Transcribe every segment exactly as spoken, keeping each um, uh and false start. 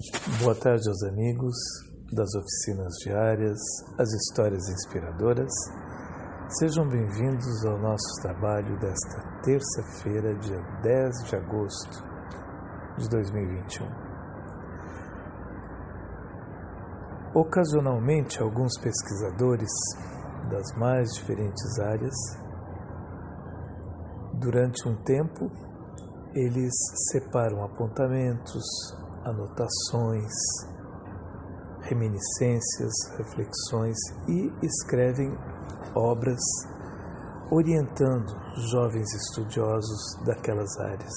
Boa tarde aos amigos das oficinas diárias, as histórias inspiradoras. Sejam bem-vindos ao nosso trabalho desta terça-feira, dia dez de agosto de dois mil e vinte e um. Ocasionalmente, alguns pesquisadores das mais diferentes áreas, durante um tempo, eles separam apontamentos, anotações, reminiscências, reflexões e escrevem obras orientando jovens estudiosos daquelas áreas.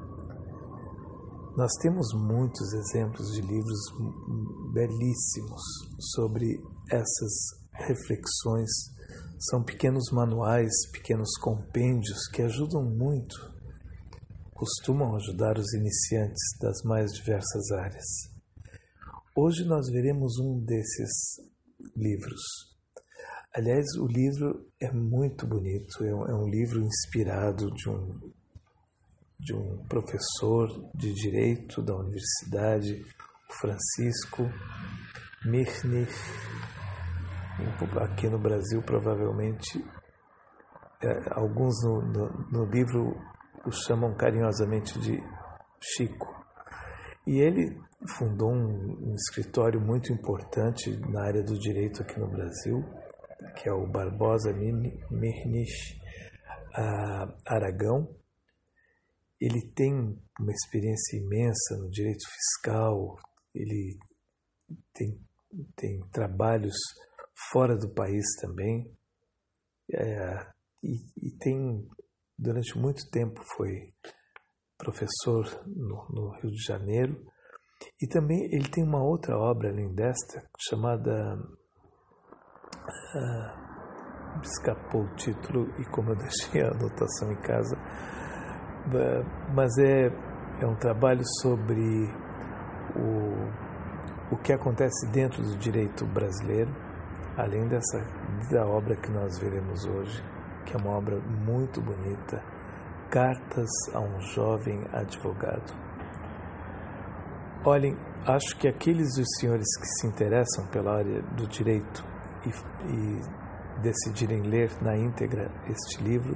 Nós temos muitos exemplos de livros belíssimos sobre essas reflexões. São pequenos manuais, pequenos compêndios que ajudam muito, costumam ajudar os iniciantes das mais diversas áreas. Hoje nós veremos um desses livros. Aliás, o livro é muito bonito, é um, é um livro inspirado de um, de um professor de Direito da Universidade, Francisco Mirnich. Aqui no Brasil, provavelmente, é, alguns no, no, no livro o chamam carinhosamente de Chico. E ele fundou um, um escritório muito importante na área do direito aqui no Brasil, que é o Barbosa Mirnich Aragão. Ele tem uma experiência imensa no direito fiscal, ele tem, tem trabalhos fora do país também, é, e, e tem... Durante muito tempo foi professor no, no Rio de Janeiro, e também ele tem uma outra obra além desta, chamada, ah, me escapou o título e como eu deixei a anotação em casa, mas é, é um trabalho sobre o, o que acontece dentro do direito brasileiro, além dessa da obra que nós veremos hoje, que é uma obra muito bonita, Cartas a um Jovem Advogado. Olhem, acho que aqueles dos senhores que se interessam pela área do direito e, e decidirem ler na íntegra este livro,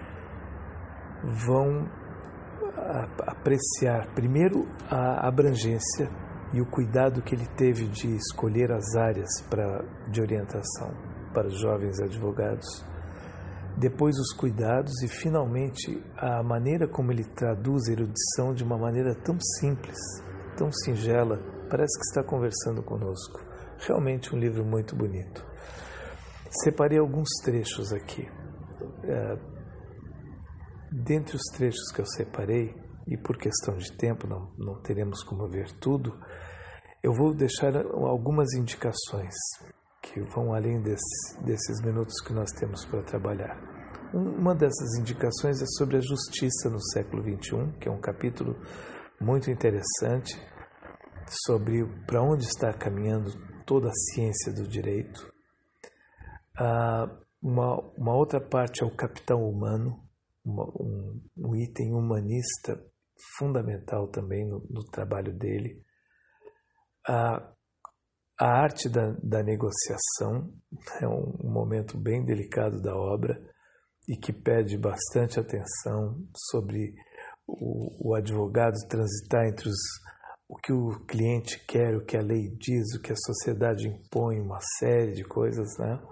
vão a, apreciar, primeiro, a abrangência e o cuidado que ele teve de escolher as áreas pra, de orientação para os jovens advogados, depois os cuidados e, finalmente, a maneira como ele traduz a erudição de uma maneira tão simples, tão singela, parece que está conversando conosco. Realmente um livro muito bonito. Separei alguns trechos aqui. É, dentre os trechos que eu separei, e por questão de tempo não, não teremos como ver tudo, eu vou deixar algumas indicações que vão além desse, desses minutos que nós temos para trabalhar. Uma dessas indicações é sobre a justiça no século vinte e um, que é um capítulo muito interessante sobre para onde está caminhando toda a ciência do direito. Ah, uma, uma outra parte é o capital humano, uma, um, um item humanista fundamental também no, no trabalho dele. Ah, A arte da, da negociação é um, um momento bem delicado da obra e que pede bastante atenção sobre o, o advogado transitar entre os, o que o cliente quer, o que a lei diz, o que a sociedade impõe, uma série de coisas, né?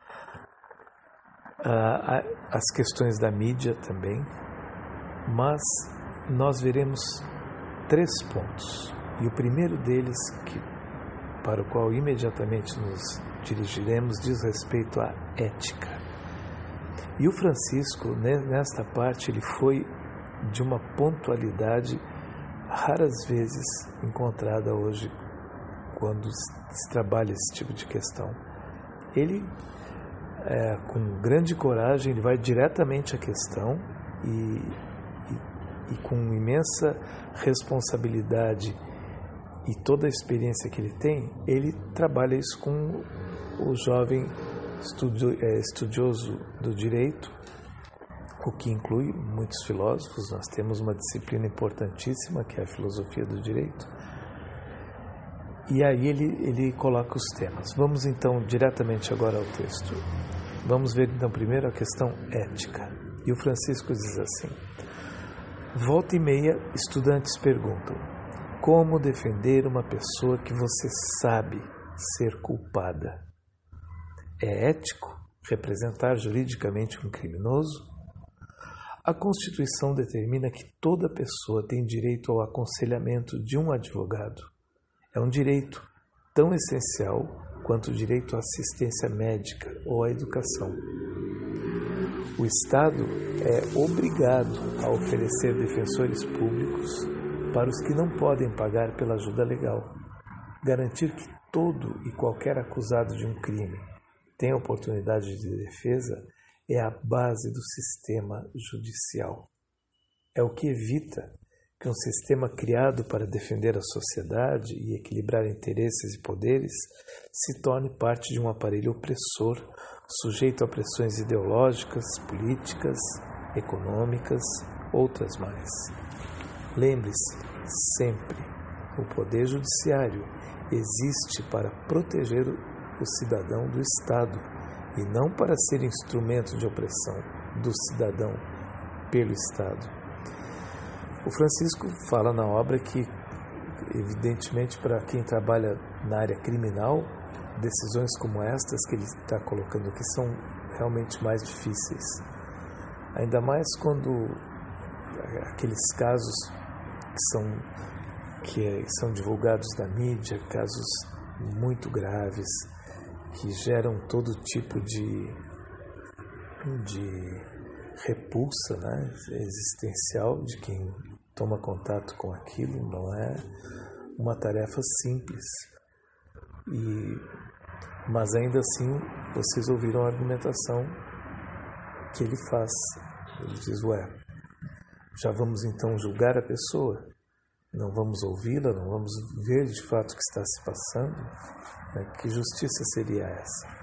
Ah, as questões da mídia também, mas nós veremos três pontos. E o primeiro deles, que para o qual imediatamente nos dirigiremos, diz respeito à ética. E o Francisco, nesta parte, ele foi de uma pontualidade raras vezes encontrada hoje quando se trabalha esse tipo de questão. Ele, é, com grande coragem, ele vai diretamente à questão e, e, e com imensa responsabilidade e toda a experiência que ele tem, ele trabalha isso com o jovem estudio, é, estudioso do direito, o que inclui muitos filósofos. Nós temos uma disciplina importantíssima, que é a filosofia do direito. E aí ele, ele coloca os temas. Vamos então diretamente agora ao texto. Vamos ver então primeiro a questão ética. E o Francisco diz assim: volta e meia, estudantes perguntam: como defender uma pessoa que você sabe ser culpada? É ético representar juridicamente um criminoso? A Constituição determina que toda pessoa tem direito ao aconselhamento de um advogado. É um direito tão essencial quanto o direito à assistência médica ou à educação. O Estado é obrigado a oferecer defensores públicos para os que não podem pagar pela ajuda legal. Garantir que todo e qualquer acusado de um crime tenha oportunidade de defesa é a base do sistema judicial. É o que evita que um sistema criado para defender a sociedade e equilibrar interesses e poderes se torne parte de um aparelho opressor, sujeito a pressões ideológicas, políticas, econômicas, outras mais. Lembre-se, sempre, o poder judiciário existe para proteger o cidadão do Estado e não para ser instrumento de opressão do cidadão pelo Estado. O Francisco fala na obra que, evidentemente, para quem trabalha na área criminal, decisões como estas que ele está colocando aqui são realmente mais difíceis. Ainda mais quando aqueles casos que são, que são divulgados na mídia, casos muito graves, que geram todo tipo de, de repulsa, né, existencial de quem toma contato com aquilo. Não é uma tarefa simples. E, mas ainda assim, vocês ouviram a argumentação que ele faz. Ele diz: ué, já vamos então julgar a pessoa? Não vamos ouvi-la? Não vamos ver de fato o que está se passando? Né? Que justiça seria essa?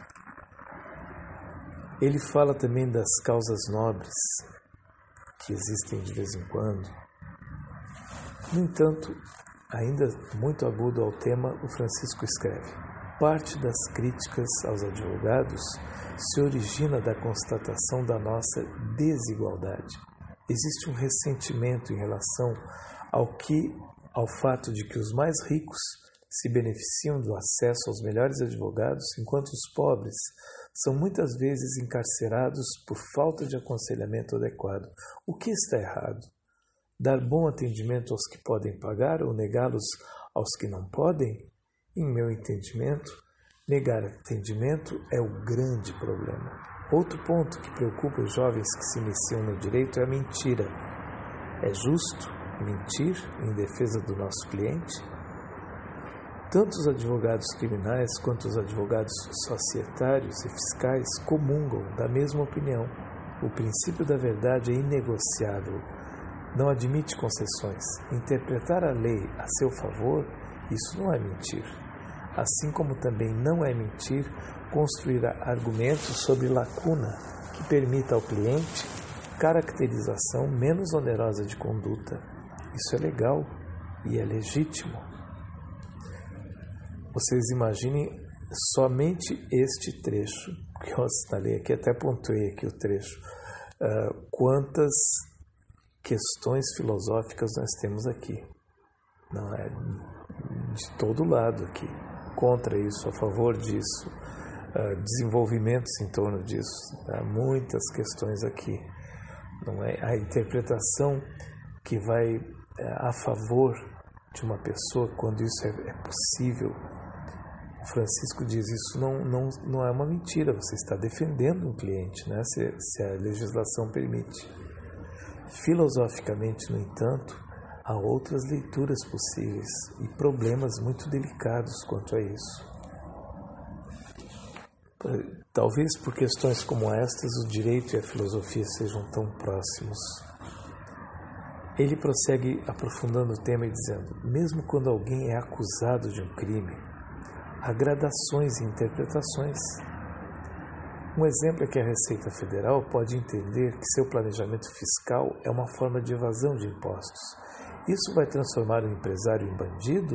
Ele fala também das causas nobres que existem de vez em quando. No entanto, ainda muito agudo ao tema, o Francisco escreve: parte das críticas aos advogados se origina da constatação da nossa desigualdade. Existe um ressentimento em relação ao que, ao fato de que os mais ricos se beneficiam do acesso aos melhores advogados, enquanto os pobres são muitas vezes encarcerados por falta de aconselhamento adequado. O que está errado? Dar bom atendimento aos que podem pagar ou negá-los aos que não podem? Em meu entendimento, negar atendimento é o grande problema. Outro ponto que preocupa os jovens que se iniciam no direito é a mentira. É justo mentir em defesa do nosso cliente? Tanto os advogados criminais quanto os advogados societários e fiscais comungam da mesma opinião. O princípio da verdade é inegociável. Não admite concessões. Interpretar a lei a seu favor, isso não é mentir. Assim como também não é mentir construir argumentos sobre lacuna que permita ao cliente caracterização menos onerosa de conduta. Isso é legal e é legítimo. Vocês imaginem somente este trecho, que eu assinalei aqui, até pontuei aqui o trecho. Uh, quantas questões filosóficas nós temos aqui, não é? De todo lado aqui, contra isso, a favor disso, uh, desenvolvimentos em torno disso, tá? Muitas questões aqui, não é? A interpretação que vai uh, a favor de uma pessoa, quando isso é, é possível. O Francisco diz: isso não, não, não é uma mentira, você está defendendo um cliente, né? se, se a legislação permite. Filosoficamente, no entanto, há outras leituras possíveis e problemas muito delicados quanto a isso. Talvez por questões como estas, o direito e a filosofia sejam tão próximos. Ele prossegue aprofundando o tema e dizendo: mesmo quando alguém é acusado de um crime, há gradações e interpretações. Um exemplo é que a Receita Federal pode entender que seu planejamento fiscal é uma forma de evasão de impostos. Isso vai transformar o empresário em bandido?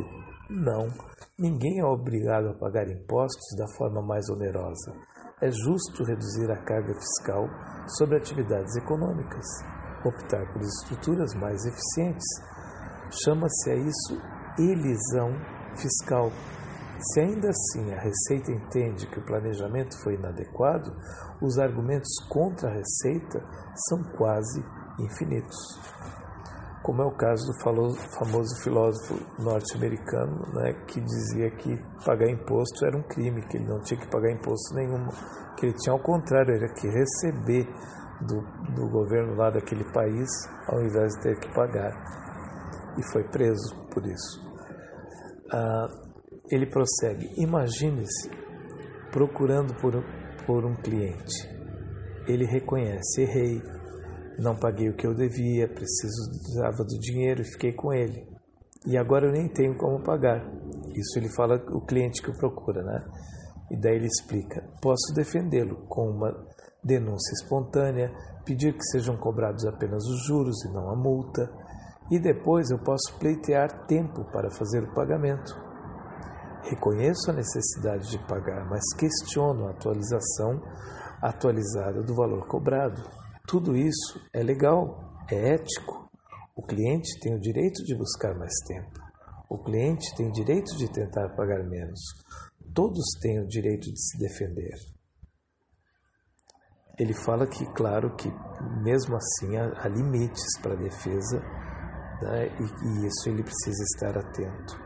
Não, ninguém é obrigado a pagar impostos da forma mais onerosa. É justo reduzir a carga fiscal sobre atividades econômicas, optar por estruturas mais eficientes. Chama-se a isso elisão fiscal. Se ainda assim a Receita entende que o planejamento foi inadequado, os argumentos contra a Receita são quase infinitos. Como é o caso do famoso filósofo norte-americano, né, que dizia que pagar imposto era um crime, que ele não tinha que pagar imposto nenhum, que ele tinha ao contrário, era que receber do, do governo lá daquele país, ao invés de ter que pagar. E foi preso por isso. Ah, ele prossegue: imagine-se procurando por, por um cliente. Ele reconhece: errei, não paguei o que eu devia, precisava do dinheiro e fiquei com ele. E agora eu nem tenho como pagar. Isso ele fala o cliente que o procura, né? E daí ele explica: posso defendê-lo com uma denúncia espontânea, pedir que sejam cobrados apenas os juros e não a multa, e depois eu posso pleitear tempo para fazer o pagamento. Reconheço a necessidade de pagar, mas questiono a atualização atualizada do valor cobrado. Tudo isso é legal, é ético. O cliente tem o direito de buscar mais tempo. O cliente tem o direito de tentar pagar menos. Todos têm o direito de se defender. Ele fala que, claro, que mesmo assim há, há limites para a defesa, né, e, e isso ele precisa estar atento.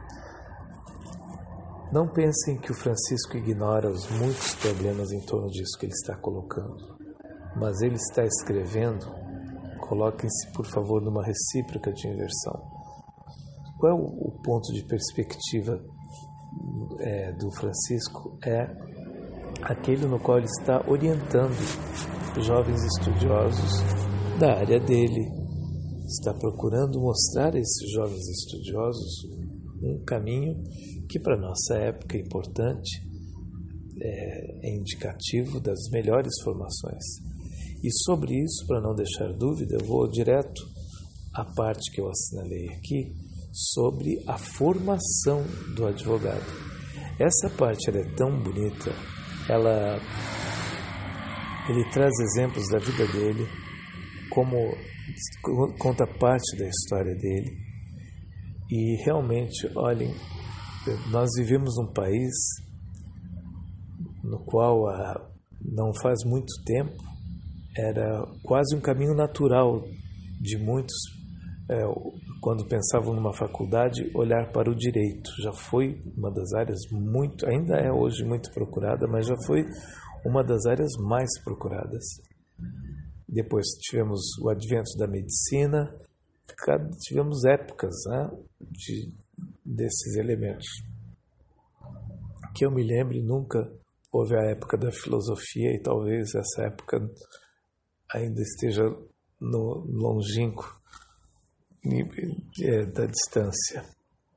Não pensem que o Francisco ignora os muitos problemas em torno disso que ele está colocando. Mas ele está escrevendo, coloquem-se, por favor, numa recíproca de inversão. Qual é o, o ponto de perspectiva é, do Francisco? É aquele no qual ele está orientando jovens estudiosos da área dele. Está procurando mostrar a esses jovens estudiosos um caminho que para nossa época é importante, é, é indicativo das melhores formações. E sobre isso, para não deixar dúvida, eu vou direto à parte que eu assinalei aqui, sobre a formação do advogado. Essa parte ela é tão bonita, ela, ele traz exemplos da vida dele, como conta parte da história dele. E realmente, olhem, nós vivemos num país no qual há, não faz muito tempo, era quase um caminho natural de muitos, é, quando pensavam numa faculdade, olhar para o direito. Já foi uma das áreas muito, ainda é hoje muito procurada, mas já foi uma das áreas mais procuradas. Depois tivemos o advento da medicina, tivemos épocas, né, de, desses elementos. Que eu me lembre, nunca houve a época da filosofia, e talvez essa época ainda esteja no longínquo é, da distância.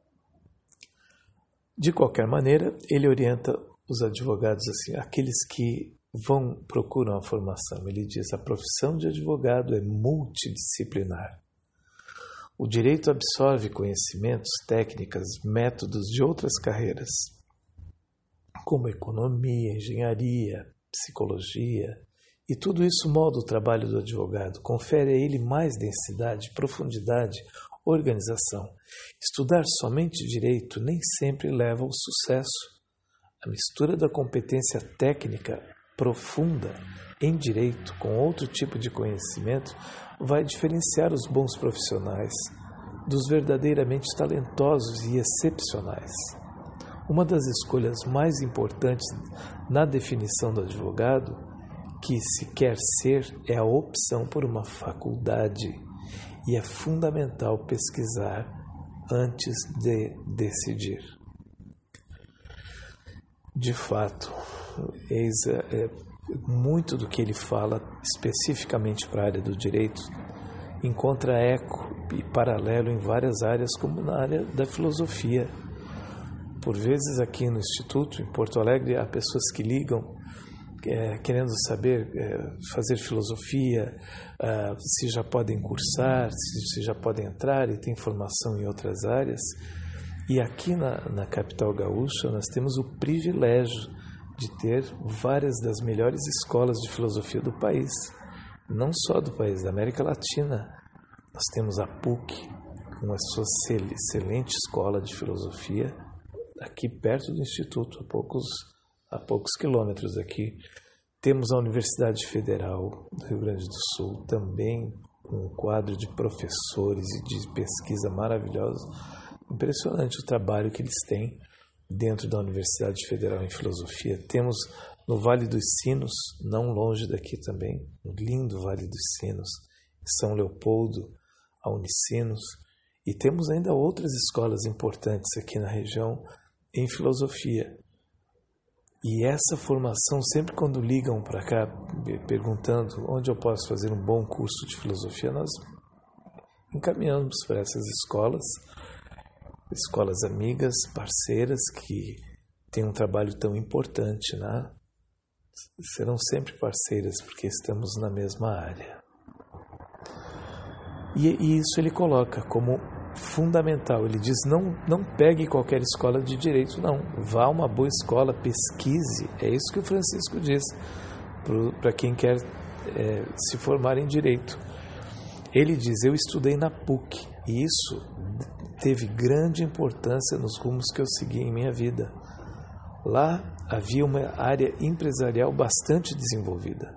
De qualquer maneira, ele orienta os advogados assim, aqueles que vão procuram a formação. Ele diz: a profissão de advogado é multidisciplinar. O direito absorve conhecimentos, técnicas, métodos de outras carreiras, como economia, engenharia, psicologia, e tudo isso molda o trabalho do advogado, confere a ele mais densidade, profundidade, organização. Estudar somente direito nem sempre leva ao sucesso. A mistura da competência técnica profunda em direito com outro tipo de conhecimento vai diferenciar os bons profissionais dos verdadeiramente talentosos e excepcionais. Uma das escolhas mais importantes na definição do advogado que se quer ser é a opção por uma faculdade, e é fundamental pesquisar antes de decidir. De fato, eis é, muito do que ele fala especificamente para a área do direito encontra eco e paralelo em várias áreas, como na área da filosofia. Por vezes aqui no Instituto, em Porto Alegre, há pessoas que ligam é, querendo saber, é, fazer filosofia, é, se já podem cursar, se, se já podem entrar, e tem formação em outras áreas. E aqui na, na capital gaúcha nós temos o privilégio de ter várias das melhores escolas de filosofia do país, não só do país, da América Latina. Nós temos a P U C, com a sua excelente escola de filosofia, aqui perto do Instituto, a poucos, a poucos quilômetros daqui. Temos a Universidade Federal do Rio Grande do Sul, também um quadro de professores e de pesquisa maravilhosa. Impressionante o trabalho que eles têm dentro da Universidade Federal em Filosofia. Temos no Vale dos Sinos, não longe daqui também, um lindo Vale dos Sinos, São Leopoldo, a Unicinos. E temos ainda outras escolas importantes aqui na região em filosofia. E essa formação, sempre quando ligam para cá, perguntando onde eu posso fazer um bom curso de filosofia, nós encaminhamos para essas escolas, escolas amigas, parceiras, que têm um trabalho tão importante, né? Serão sempre parceiras, porque estamos na mesma área. E, e isso ele coloca como fundamental. Ele diz, não, não pegue qualquer escola de direito, não. Vá a uma boa escola, pesquise. É isso que o Francisco diz para quem quer é, se formar em direito. Ele diz, eu estudei na P U C e isso teve grande importância nos rumos que eu segui em minha vida. Lá havia uma área empresarial bastante desenvolvida.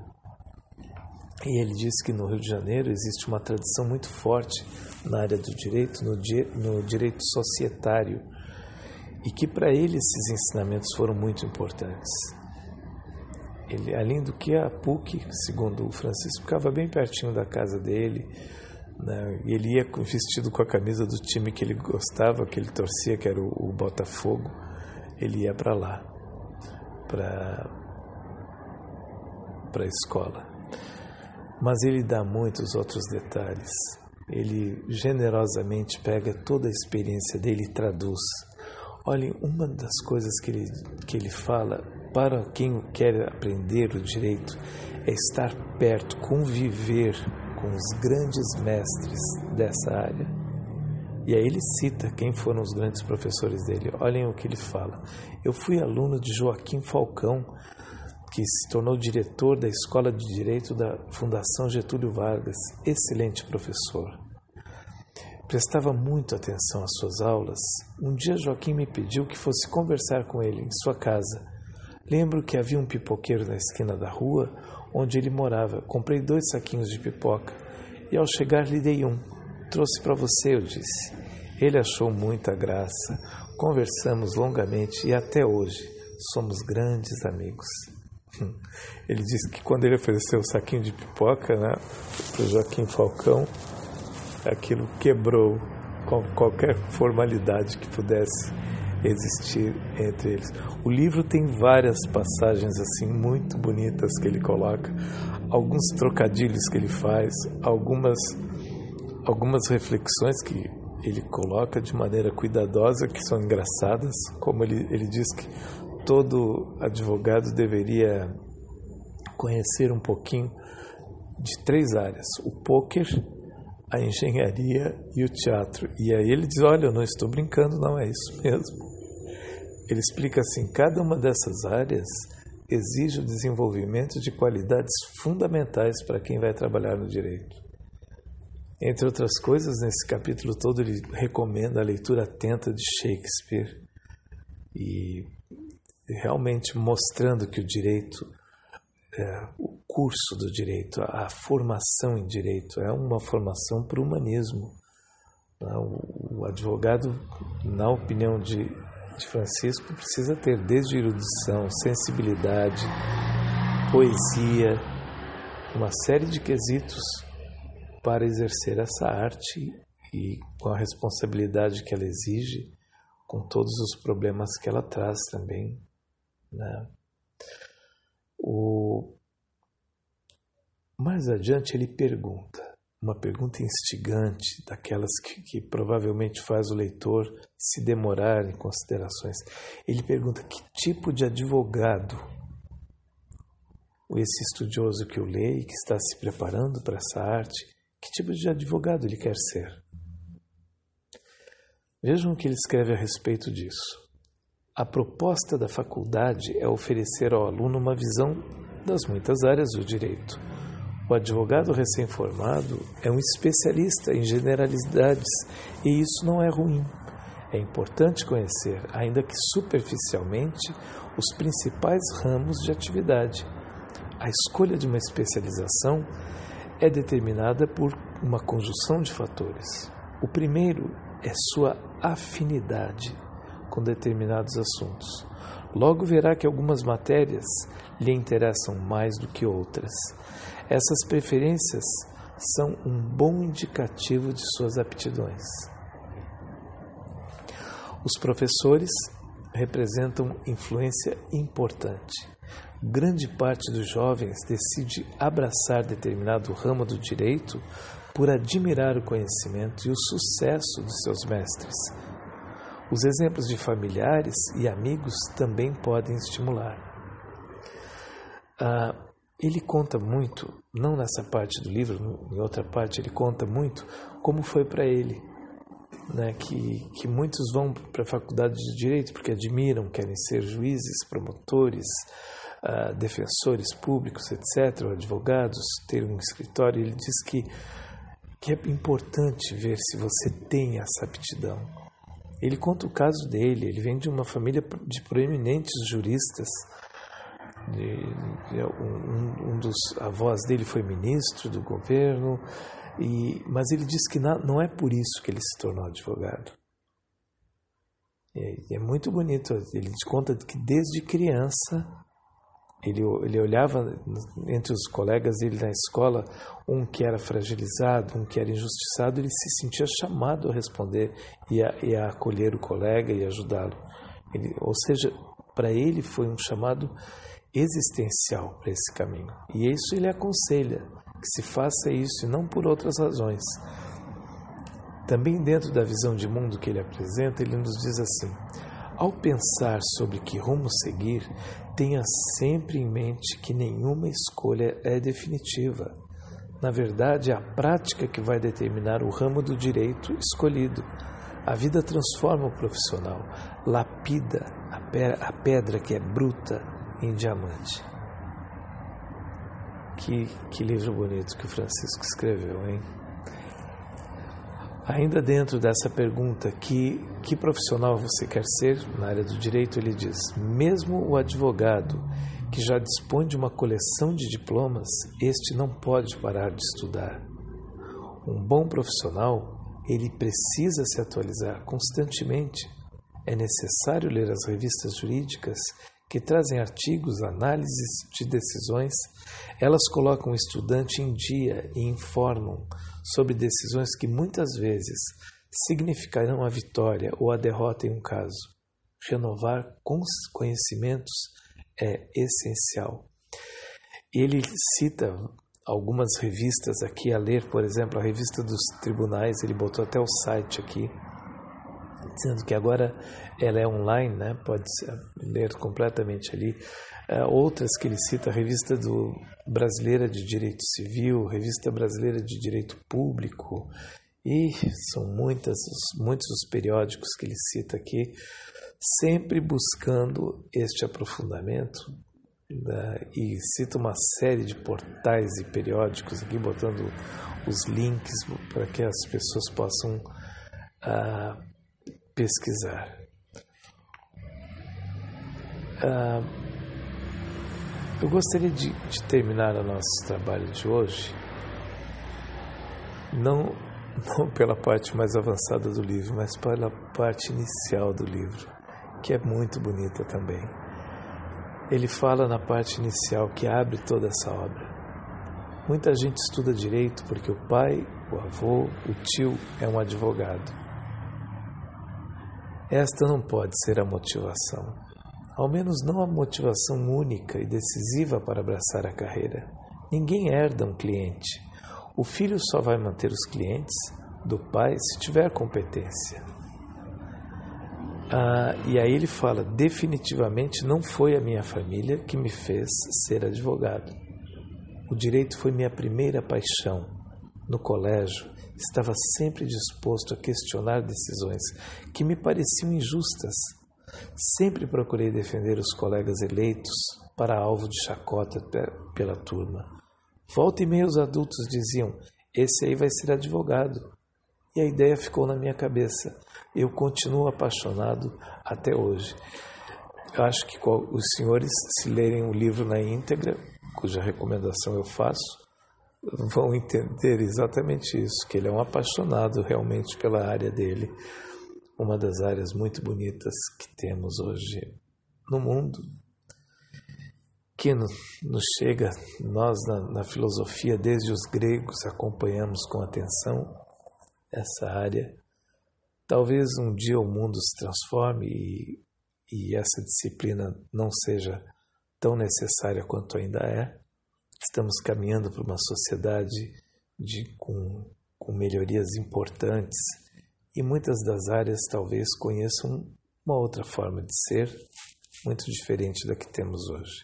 E ele diz que no Rio de Janeiro existe uma tradição muito forte na área do direito, no, di- no direito societário, e que para ele esses ensinamentos foram muito importantes. Ele, além do que a P U C, segundo o Francisco, ficava bem pertinho da casa dele, né? E ele ia vestido com a camisa do time que ele gostava, que ele torcia, que era o, o Botafogo. Ele ia para lá, para para a escola. Mas ele dá muitos outros detalhes. Ele generosamente pega toda a experiência dele e traduz. Olhem, uma das coisas que ele, que ele fala para quem quer aprender o direito é estar perto, conviver com os grandes mestres dessa área. E aí ele cita quem foram os grandes professores dele. Olhem o que ele fala. Eu fui aluno de Joaquim Falcão, que se tornou diretor da Escola de Direito da Fundação Getúlio Vargas, excelente professor. Prestava muito atenção às suas aulas. Um dia Joaquim me pediu que fosse conversar com ele em sua casa. Lembro que havia um pipoqueiro na esquina da rua onde ele morava. Comprei dois saquinhos de pipoca e ao chegar lhe dei um. Trouxe para você, eu disse. Ele achou muita graça. Conversamos longamente e até hoje somos grandes amigos. Ele disse que quando ele ofereceu o saquinho de pipoca, né, para o Joaquim Falcão, aquilo quebrou qualquer formalidade que pudesse existir entre eles. O livro tem várias passagens assim muito bonitas que ele coloca, alguns trocadilhos que ele faz, algumas, algumas reflexões que ele coloca de maneira cuidadosa, que são engraçadas, como ele, ele diz que todo advogado deveria conhecer um pouquinho de três áreas: o pôquer, a engenharia e o teatro. E aí ele diz, olha, eu não estou brincando, não, é isso mesmo. Ele explica assim, cada uma dessas áreas exige o desenvolvimento de qualidades fundamentais para quem vai trabalhar no direito. Entre outras coisas, nesse capítulo todo ele recomenda a leitura atenta de Shakespeare e realmente mostrando que o direito, é, o curso do direito, a, a formação em direito é uma formação para o humanismo. O, o advogado, na opinião de, de Francisco, precisa ter desde erudição, sensibilidade, poesia, uma série de quesitos para exercer essa arte e com a responsabilidade que ela exige, com todos os problemas que ela traz também, né? O... Mais adiante ele pergunta, uma pergunta instigante, daquelas que, que provavelmente faz o leitor se demorar em considerações. Ele pergunta que tipo de advogado esse estudioso que o lê e que está se preparando para essa arte, que tipo de advogado ele quer ser? Vejam o que ele escreve a respeito disso. A proposta da faculdade é oferecer ao aluno uma visão das muitas áreas do direito. O advogado recém-formado é um especialista em generalidades e isso não é ruim. É importante conhecer, ainda que superficialmente, os principais ramos de atividade. A escolha de uma especialização é determinada por uma conjunção de fatores. O primeiro é sua afinidade com determinados assuntos. Logo verá que algumas matérias lhe interessam mais do que outras. Essas preferências são um bom indicativo de suas aptidões. Os professores representam influência importante. Grande parte dos jovens decide abraçar determinado ramo do direito por admirar o conhecimento e o sucesso dos seus mestres. Os exemplos de familiares e amigos também podem estimular. Ah, ele conta muito, não nessa parte do livro, em outra parte ele conta muito como foi para ele, né, que, que muitos vão para a faculdade de Direito porque admiram, querem ser juízes, promotores, ah, defensores públicos, etcétera, advogados, ter um escritório. Ele diz que, que é importante ver se você tem essa aptidão. Ele conta o caso dele, ele vem de uma família de proeminentes juristas. De, de, um, um dos avós dele foi ministro do governo, e, mas ele diz que não, não é por isso que ele se tornou advogado. É, é muito bonito, ele conta que desde criança ele, ele olhava entre os colegas dele na escola, um que era fragilizado, um que era injustiçado, ele se sentia chamado a responder e a, e a acolher o colega e ajudá-lo. Ele, ou seja, para ele foi um chamado existencial para esse caminho. E isso ele aconselha, que se faça isso e não por outras razões. Também dentro da visão de mundo que ele apresenta, ele nos diz assim: ao pensar sobre que rumo seguir, tenha sempre em mente que nenhuma escolha é definitiva. Na verdade, é a prática que vai determinar o ramo do direito escolhido. A vida transforma o profissional, lapida a pedra que é bruta em diamante. Que, que livro bonito que o Francisco escreveu, hein? Ainda dentro dessa pergunta, que, que profissional você quer ser na área do direito, ele diz: mesmo o advogado que já dispõe de uma coleção de diplomas, este não pode parar de estudar. Um bom profissional, ele precisa se atualizar constantemente. É necessário ler as revistas jurídicas que trazem artigos, análises de decisões. Elas colocam o estudante em dia e informam sobre decisões que muitas vezes significarão a vitória ou a derrota em um caso. Renovar conhecimentos é essencial. Ele cita algumas revistas aqui a ler, por exemplo, a revista dos tribunais, ele botou até o site aqui, dizendo que agora ela é online, né? Pode ler completamente ali. Uh, outras que ele cita, a revista do Brasileira de Direito Civil, revista Brasileira de Direito Público, e são muitas, muitos os periódicos que ele cita aqui, sempre buscando este aprofundamento, uh, e cita uma série de portais e periódicos aqui, botando os links para que as pessoas possam uh, pesquisar. Uh, eu gostaria de, de terminar o nosso trabalho de hoje não, não pela parte mais avançada do livro, mas pela parte inicial do livro, que é muito bonita também. Ele fala na parte inicial que abre toda essa obra. Muita gente estuda direito porque o pai, o avô, o tio é um advogado. Esta não pode ser a motivação, ao menos não a motivação única e decisiva para abraçar a carreira. Ninguém herda um cliente. O filho só vai manter os clientes do pai se tiver competência. Ah, e aí ele fala: definitivamente não foi a minha família que me fez ser advogado. O direito foi minha primeira paixão. no colégio, estava sempre disposto a questionar decisões que me pareciam injustas. Sempre procurei defender os colegas eleitos para alvo de chacota pela turma. Volta e meia os adultos diziam: esse aí vai ser advogado. E a ideia ficou na minha cabeça. Eu continuo apaixonado até hoje. Eu acho que os senhores, se lerem o livro na íntegra, cuja recomendação eu faço, vão entender exatamente isso, que ele é um apaixonado realmente pela área dele, uma das áreas muito bonitas que temos hoje no mundo, que nos chega, nós na, na filosofia, desde os gregos, acompanhamos com atenção essa área. Talvez um dia o mundo se transforme e, e essa disciplina não seja tão necessária quanto ainda é. Estamos caminhando para uma sociedade de, com, com melhorias importantes e muitas das áreas talvez conheçam uma outra forma de ser, muito diferente da que temos hoje.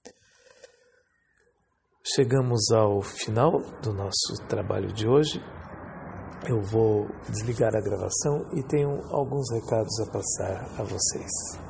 Chegamos ao final do nosso trabalho de hoje. Eu vou desligar a gravação e tenho alguns recados a passar a vocês.